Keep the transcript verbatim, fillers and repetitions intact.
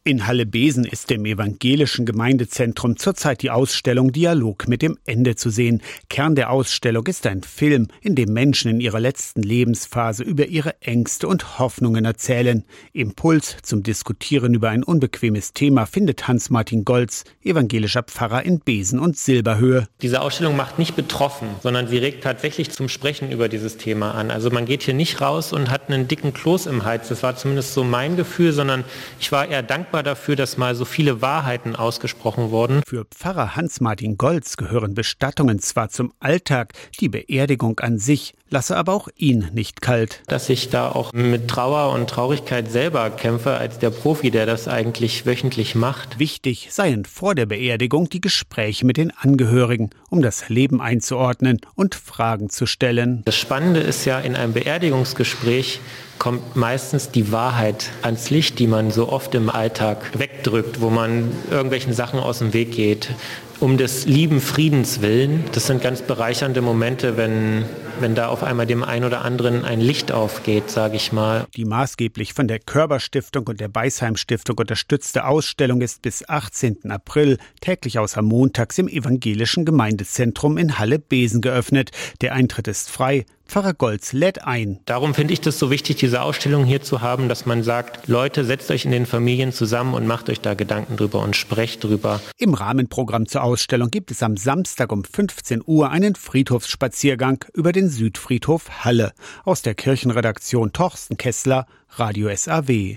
In Halle-Besen ist im evangelischen Gemeindezentrum zurzeit die Ausstellung Dialog mit dem Ende zu sehen. Kern der Ausstellung ist ein Film, in dem Menschen in ihrer letzten Lebensphase über ihre Ängste und Hoffnungen erzählen. Impuls zum Diskutieren über ein unbequemes Thema findet Hans-Martin Golz, evangelischer Pfarrer in Besen und Silberhöhe. Diese Ausstellung macht nicht betroffen, sondern sie regt tatsächlich zum Sprechen über dieses Thema an. Also man geht hier nicht raus und hat einen dicken Kloß im Hals. Das war zumindest so mein Gefühl, sondern ich war eher dankbar dafür, dass mal so viele Wahrheiten ausgesprochen wurden. Für Pfarrer Hans-Martin Golz gehören Bestattungen zwar zum Alltag, die Beerdigung an sich lasse aber auch ihn nicht kalt. Dass ich da auch mit Trauer und Traurigkeit selber kämpfe, als der Profi, der das eigentlich wöchentlich macht. Wichtig seien vor der Beerdigung die Gespräche mit den Angehörigen, um das Leben einzuordnen und Fragen zu stellen. Das Spannende ist ja, in einem Beerdigungsgespräch kommt meistens die Wahrheit ans Licht, die man so oft im Alltag wegdrückt, wo man irgendwelchen Sachen aus dem Weg geht. Um des lieben Friedens willen. Das sind ganz bereichernde Momente, wenn, wenn da auf einmal dem einen oder anderen ein Licht aufgeht, sage ich mal. Die maßgeblich von der Körber-Stiftung und der Beisheim-Stiftung unterstützte Ausstellung ist bis achtzehnten April täglich außer montags im evangelischen Gemeindezentrum in Halle-Besen geöffnet. Der Eintritt ist frei. Pfarrer Golz lädt ein. Darum finde ich das so wichtig, diese Ausstellung hier zu haben, dass man sagt, Leute, setzt euch in den Familien zusammen und macht euch da Gedanken drüber und sprecht drüber. Im Rahmenprogramm zur Ausstellung gibt es am Samstag um fünfzehn Uhr einen Friedhofsspaziergang über den Südfriedhof Halle. Aus der Kirchenredaktion Torsten Kessler, Radio S A W.